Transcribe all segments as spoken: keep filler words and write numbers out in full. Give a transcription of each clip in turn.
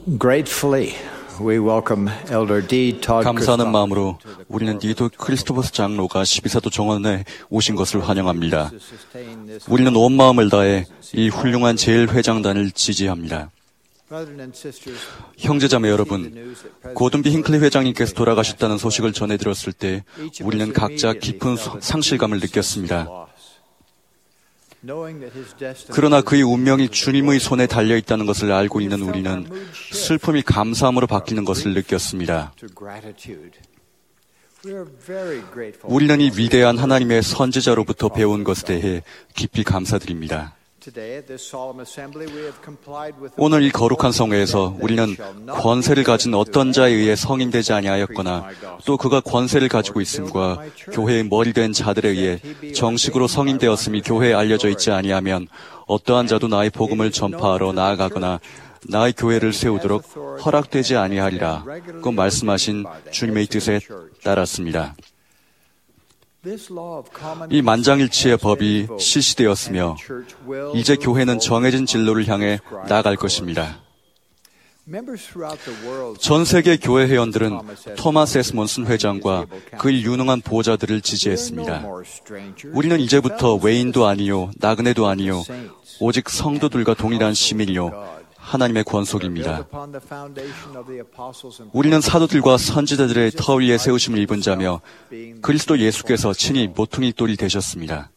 Gratefully, we welcome Elder D. Todd 감사하는 마음으로 우리는 디도 크리스토퍼스 장로가 십이사도 정원에 오신 것을 환영합니다. 우리는 온 마음을 다해 이 훌륭한 제일회장단을 지지합니다. 형제자매 여러분, 고든비 힌클리 회장님께서 돌아가셨다는 소식을 전해들었을 때 우리는 각자 깊은 상실감을 느꼈습니다. 그러나 그의 운명이 주님의 손에 달려있다는 것을 알고 있는 우리는 슬픔이 감사함으로 바뀌는 것을 느꼈습니다. 우리는 이 위대한 하나님의 선지자로부터 배운 것에 대해 깊이 감사드립니다. 오늘 이 거룩한 성회에서 우리는 권세를 가진 어떤 자에 의해 성인되지 아니하였거나 또 그가 권세를 가지고 있음과 교회의 머리 된 자들에 의해 정식으로 성인되었음이 교회에 알려져 있지 아니하면 어떠한 자도 나의 복음을 전파하러 나아가거나 나의 교회를 세우도록 허락되지 아니하리라 고 말씀하신 주님의 뜻에 따랐습니다. 이 만장일치의 법이 실시되었으며 이제 교회는 정해진 진로를 향해 나아갈 것입니다. 전 세계 교회 회원들은 토마스 에스 몬슨 회장과 그의 유능한 보좌들을 지지했습니다. 우리는 이제부터 외인도 아니요 나그네도 아니요 오직 성도들과 동일한 시민이요 하나님의 권속입니다. 우리는 사도들과 선지자들의 터 위에 세우심을 입은 자며 그리스도 예수께서 친히 모퉁이 돌이 되셨습니다.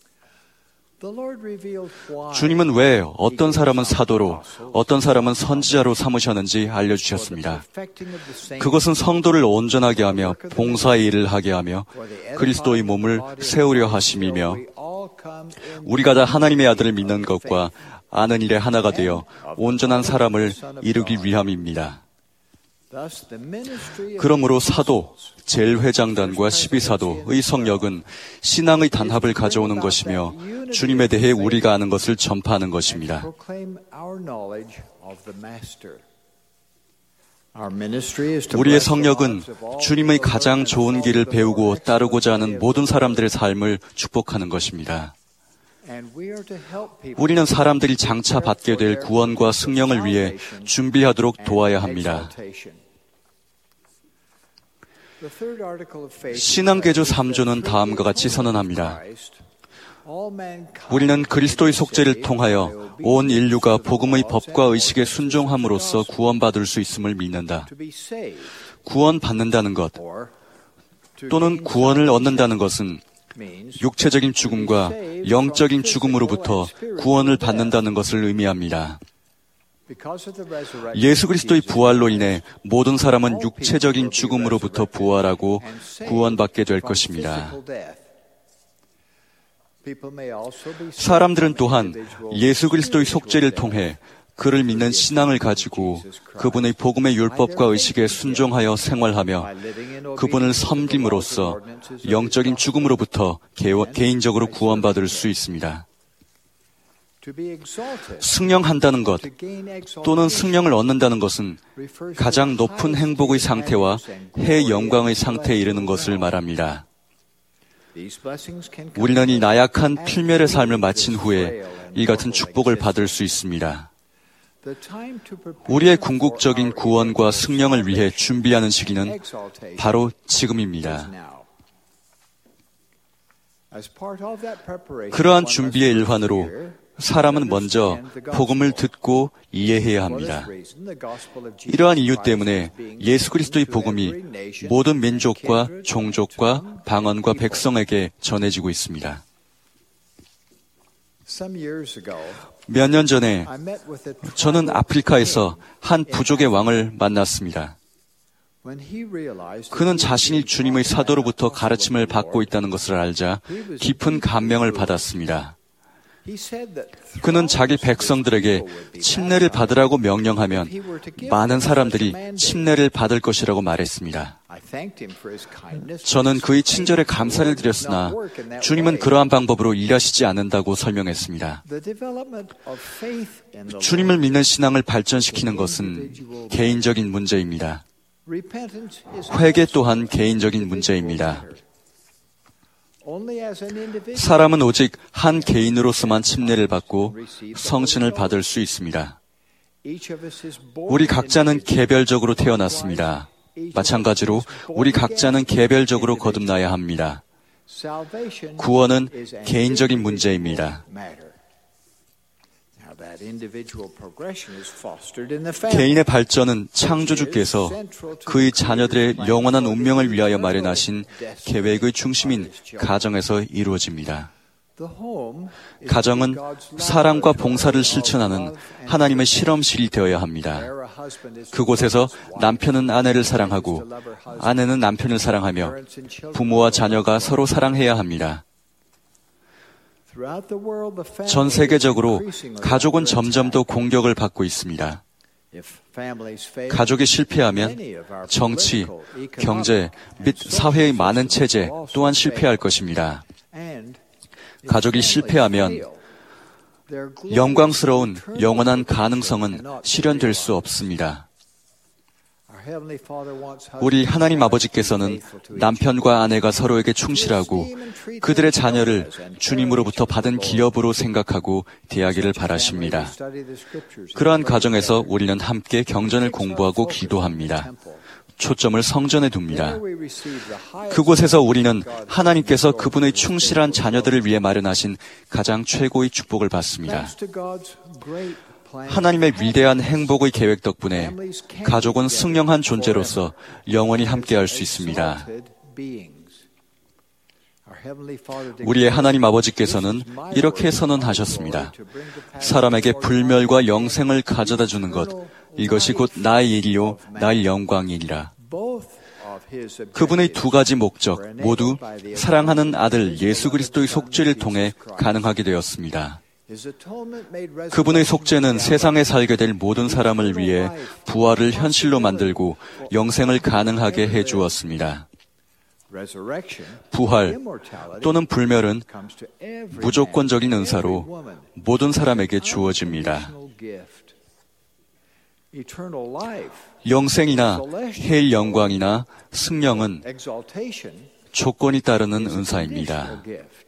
주님은 왜 어떤 사람은 사도로, 어떤 사람은 선지자로 삼으셨는지 알려주셨습니다. 그것은 성도를 온전하게 하며 봉사의 일을 하게 하며 그리스도의 몸을 세우려 하심이며 우리가 다 하나님의 아들을 믿는 것과 아는 일에 하나가 되어 온전한 사람을 이루기 위함입니다. 그러므로 사도, 제일회장단과 십이사도의 성역은 신앙의 단합을 가져오는 것이며 주님에 대해 우리가 아는 것을 전파하는 것입니다. 우리의 성역은 주님의 가장 좋은 길을 배우고 따르고자 하는 모든 사람들의 삶을 축복하는 것입니다. 우리는 사람들이 장차 받게 될 구원과 승령을 위해 준비하도록 도와야 합니다. 신앙개조 삼 조는 다음과 같이 선언합니다. 우리는 그리스도의 속죄를 통하여 온 인류가 복음의 법과 의식에 순종함으로써 구원받을 수 있음을 믿는다. 구원받는다는 것 또는 구원을 얻는다는 것은 육체적인 죽음과 영적인 죽음으로부터 구원을 받는다는 것을 의미합니다. 예수 그리스도의 부활로 인해 모든 사람은 육체적인 죽음으로부터 부활하고 구원받게 될 것입니다. 사람들은 또한 예수 그리스도의 속죄를 통해 그를 믿는 신앙을 가지고 그분의 복음의 율법과 의식에 순종하여 생활하며 그분을 섬김으로써 영적인 죽음으로부터 개인적으로 구원받을 수 있습니다. 승령한다는 것 또는 승령을 얻는다는 것은 가장 높은 행복의 상태와 해 영광의 상태에 이르는 것을 말합니다. 우리는 이 나약한 필멸의 삶을 마친 후에 이 같은 축복을 받을 수 있습니다. 우리의 궁극적인 구원과 승령을 위해 준비하는 시기는 바로 지금입니다. 그러한 준비의 일환으로 사람은 먼저 복음을 듣고 이해해야 합니다. 이러한 이유 때문에 예수 그리스도의 복음이 모든 민족과 종족과 방언과 백성에게 전해지고 있습니다. 몇 년 전에 저는 아프리카에서 한 부족의 왕을 만났습니다. 그는 자신이 주님의 사도로부터 가르침을 받고 있다는 것을 알자 깊은 감명을 받았습니다. 그는 자기 백성들에게 침례를 받으라고 명령하면 많은 사람들이 침례를 받을 것이라고 말했습니다. 저는 그의 친절에 감사를 드렸으나 주님은 그러한 방법으로 일하시지 않는다고 설명했습니다. 주님을 믿는 신앙을 발전시키는 것은 개인적인 문제입니다. 회개 또한 개인적인 문제입니다. 사람은 오직 한 개인으로서만 침례를 받고 성신을 받을 수 있습니다. 우리 각자는 개별적으로 태어났습니다. 마찬가지로 우리 각자는 개별적으로 거듭나야 합니다. 구원은 개인적인 문제입니다. 개인의 발전은 창조주께서 그의 자녀들의 영원한 운명을 위하여 마련하신 계획의 중심인 가정에서 이루어집니다. 가정은 사랑과 봉사를 실천하는 하나님의 실험실이 되어야 합니다. 그곳에서 남편은 아내를 사랑하고 아내는 남편을 사랑하며 부모와 자녀가 서로 사랑해야 합니다. 전 세계적으로 가족은 점점 더 공격을 받고 있습니다. 가족이 실패하면 정치, 경제 및 사회의 많은 체제 또한 실패할 것입니다. 가족이 실패하면 영광스러운 영원한 가능성은 실현될 수 없습니다. 우리 하나님 아버지께서는 남편과 아내가 서로에게 충실하고 그들의 자녀를 주님으로부터 받은 기업으로 생각하고 대하기를 바라십니다. 그러한 가정에서 우리는 함께 경전을 공부하고 기도합니다. 초점을 성전에 둡니다. 그곳에서 우리는 하나님께서 그분의 충실한 자녀들을 위해 마련하신 가장 최고의 축복을 받습니다. 하나님의 위대한 행복의 계획 덕분에 가족은 승령한 존재로서 영원히 함께할 수 있습니다. 우리의 하나님 아버지께서는 이렇게 선언하셨습니다. 사람에게 불멸과 영생을 가져다 주는 것, 이것이 곧 나의 일이요 나의 영광이니라. 그분의 두 가지 목적 모두 사랑하는 아들 예수 그리스도의 속죄를 통해 가능하게 되었습니다. 그분의 속죄는 세상에 살게 될 모든 사람을 위해 부활을 현실로 만들고 영생을 가능하게 해주었습니다. 부활 또는 불멸은 무조건적인 은사로 모든 사람에게 주어집니다. 영생이나 해일 영광이나 승령은 조건이 따르는 은사입니다.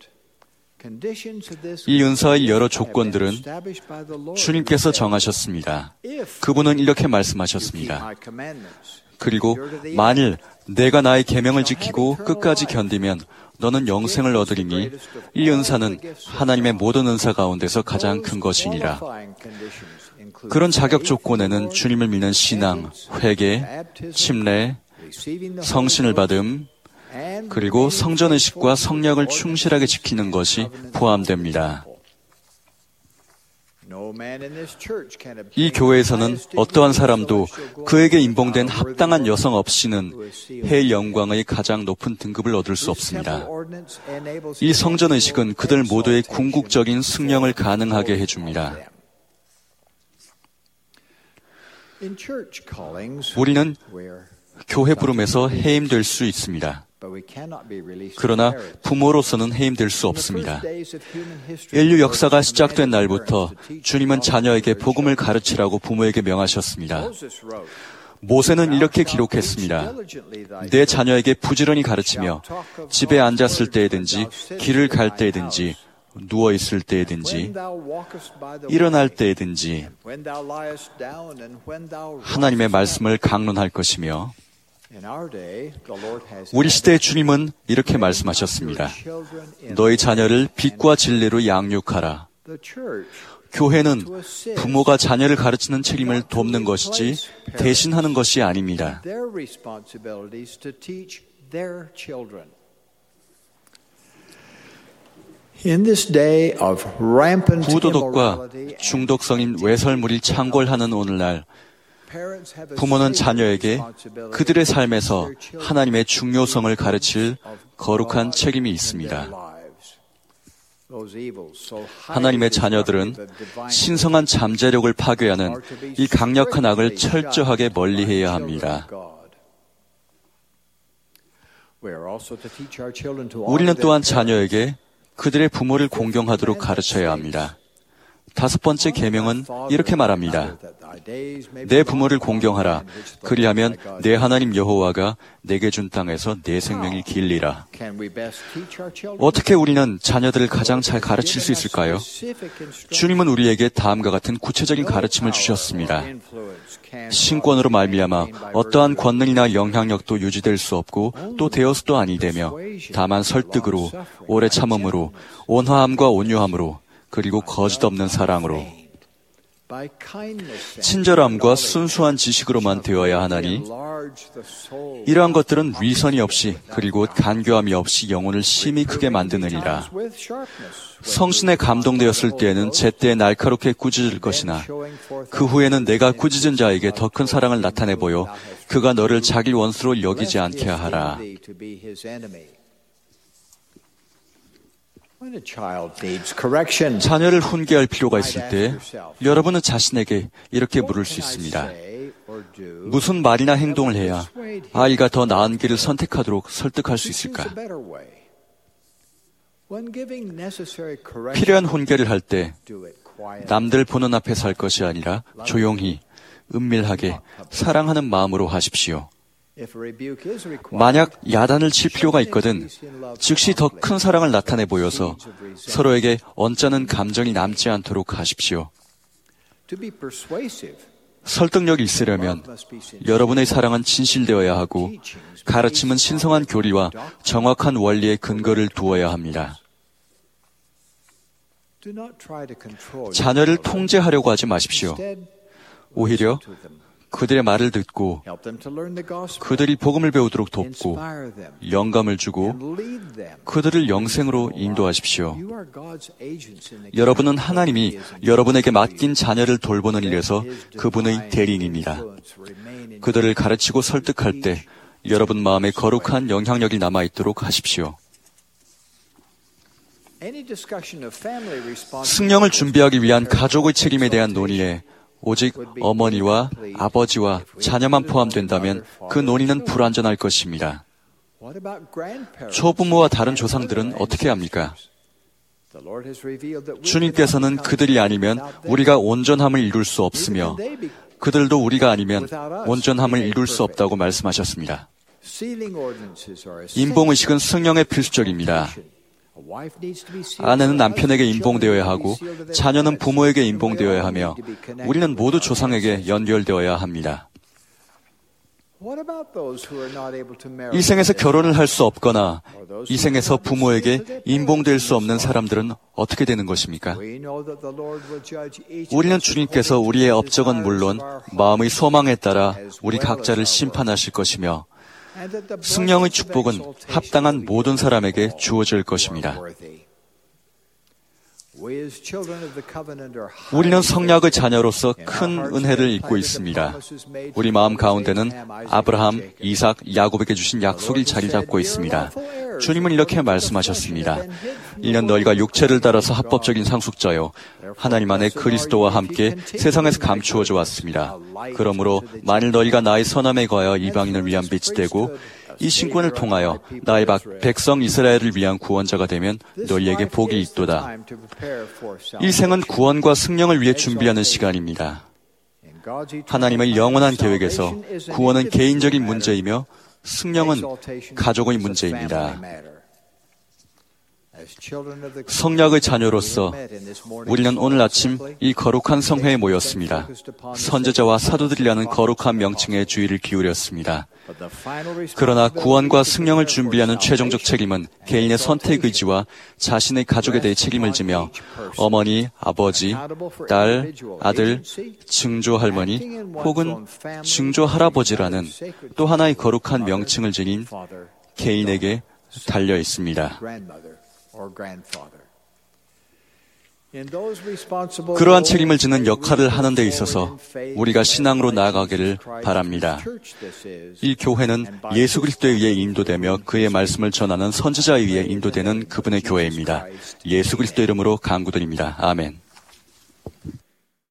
이 은사의 여러 조건들은 주님께서 정하셨습니다. 그분은 이렇게 말씀하셨습니다. 그리고 만일 내가 나의 계명을 지키고 끝까지 견디면 너는 영생을 얻으리니 이 은사는 하나님의 모든 은사 가운데서 가장 큰 것이니라. 그런 자격 조건에는 주님을 믿는 신앙, 회개, 침례, 성신을 받음, 그리고 성전의식과 성령을 충실하게 지키는 것이 포함됩니다. 이 교회에서는 어떠한 사람도 그에게 인봉된 합당한 여성 없이는 해일 영광의 가장 높은 등급을 얻을 수 없습니다. 이 성전의식은 그들 모두의 궁극적인 승령을 가능하게 해줍니다. 우리는 교회 부름에서 해임될 수 있습니다. 그러나 부모로서는 해임될 수 없습니다. 인류 역사가 시작된 날부터 주님은 자녀에게 복음을 가르치라고 부모에게 명하셨습니다. 모세는 이렇게 기록했습니다. 내 자녀에게 부지런히 가르치며 집에 앉았을 때에든지 길을 갈 때에든지 누워있을 때에든지 일어날 때에든지 하나님의 말씀을 강론할 것이며 우리 시대의 주님은 이렇게 말씀하셨습니다. 너희 자녀를 빛과 진리로 양육하라. 교회는 부모가 자녀를 가르치는 책임을 돕는 것이지 대신하는 것이 아닙니다. 부도덕과 중독성인 외설물이 창궐하는 오늘날 부모는 자녀에게 그들의 삶에서 하나님의 중요성을 가르칠 거룩한 책임이 있습니다. 하나님의 자녀들은 신성한 잠재력을 파괴하는 이 강력한 악을 철저하게 멀리해야 합니다. 우리는 또한 자녀에게 그들의 부모를 공경하도록 가르쳐야 합니다. 다섯 번째 계명은 이렇게 말합니다. 내 부모를 공경하라. 그리하면 내 하나님 여호와가 내게 준 땅에서 내 생명이 길리라. 어떻게 우리는 자녀들을 가장 잘 가르칠 수 있을까요? 주님은 우리에게 다음과 같은 구체적인 가르침을 주셨습니다. 신권으로 말미암아 어떠한 권능이나 영향력도 유지될 수 없고 또 되어서도 아니 되며 다만 설득으로, 오래 참음으로, 온화함과 온유함으로, 그리고 거짓 없는 사랑으로, 친절함과 순수한 지식으로만 되어야 하나니 이러한 것들은 위선이 없이 그리고 간교함이 없이 영혼을 심히 크게 만드느니라. 성신에 감동되었을 때에는 제때 날카롭게 꾸짖을 것이나 그 후에는 내가 꾸짖은 자에게 더 큰 사랑을 나타내 보여 그가 너를 자기 원수로 여기지 않게 하라. 자녀를 훈계할 필요가 있을 때 여러분은 자신에게 이렇게 물을 수 있습니다. 무슨 말이나 행동을 해야 아이가 더 나은 길을 선택하도록 설득할 수 있을까? 필요한 훈계를 할 때 남들 보는 앞에서 할 것이 아니라 조용히, 은밀하게, 사랑하는 마음으로 하십시오. 만약 야단을 칠 필요가 있거든 즉시 더 큰 사랑을 나타내 보여서 서로에게 언짢은 감정이 남지 않도록 하십시오. 설득력이 있으려면 여러분의 사랑은 진실되어야 하고 가르침은 신성한 교리와 정확한 원리의 근거를 두어야 합니다. 자녀를 통제하려고 하지 마십시오. 오히려 그들의 말을 듣고 그들이 복음을 배우도록 돕고 영감을 주고 그들을 영생으로 인도하십시오. 여러분은 하나님이 여러분에게 맡긴 자녀를 돌보는 일에서 그분의 대리인입니다. 그들을 가르치고 설득할 때 여러분 마음에 거룩한 영향력이 남아있도록 하십시오. 승령을 준비하기 위한 가족의 책임에 대한 논의에 오직 어머니와 아버지와 자녀만 포함된다면 그 논의는 불완전할 것입니다. 조부모와 다른 조상들은 어떻게 합니까? 주님께서는 그들이 아니면 우리가 온전함을 이룰 수 없으며 그들도 우리가 아니면 온전함을 이룰 수 없다고 말씀하셨습니다. 인봉의식은 승령의 필수적입니다. 아내는 남편에게 인봉되어야 하고 자녀는 부모에게 인봉되어야 하며 우리는 모두 조상에게 연결되어야 합니다. 이 생에서 결혼을 할 수 없거나 이 생에서 부모에게 인봉될 수 없는 사람들은 어떻게 되는 것입니까? 우리는 주님께서 우리의 업적은 물론 마음의 소망에 따라 우리 각자를 심판하실 것이며 승령의 축복은 합당한 모든 사람에게 주어질 것입니다. 우리는 성약의 자녀로서 큰 은혜를 입고 있습니다. 우리 마음 가운데는 아브라함, 이삭, 야곱에게 주신 약속이 자리 잡고 있습니다. 주님은 이렇게 말씀하셨습니다. 이는 너희가 육체를 따라서 합법적인 상속자요 하나님 안에 그리스도와 함께 세상에서 감추어져 왔습니다. 그러므로 만일 너희가 나의 선함에 거하여 이방인을 위한 빛이 되고 이 신권을 통하여 나의 백성 이스라엘을 위한 구원자가 되면 너희에게 복이 있도다. 이 생은 구원과 승령을 위해 준비하는 시간입니다. 하나님의 영원한 계획에서 구원은 개인적인 문제이며 승령은 가족의 문제입니다. 성약의 자녀로서 우리는 오늘 아침 이 거룩한 성회에 모였습니다. 선지자와 사도들이라는 거룩한 명칭에 주의를 기울였습니다. 그러나 구원과 승령을 준비하는 최종적 책임은 개인의 선택 의지와 자신의 가족에 대해 책임을 지며 어머니, 아버지, 딸, 아들, 증조할머니 혹은 증조할아버지라는 또 하나의 거룩한 명칭을 지닌 개인에게 달려 있습니다. 그러한 책임을 지는 역할을 하는 데 있어서 우리가 신앙으로 나아가기를 바랍니다. 이 교회는 예수 그리스도에 의해 인도되며 그의 말씀을 전하는 선지자에 의해 인도되는 그분의 교회입니다. 예수 그리스도 이름으로 간구드립니다. 아멘.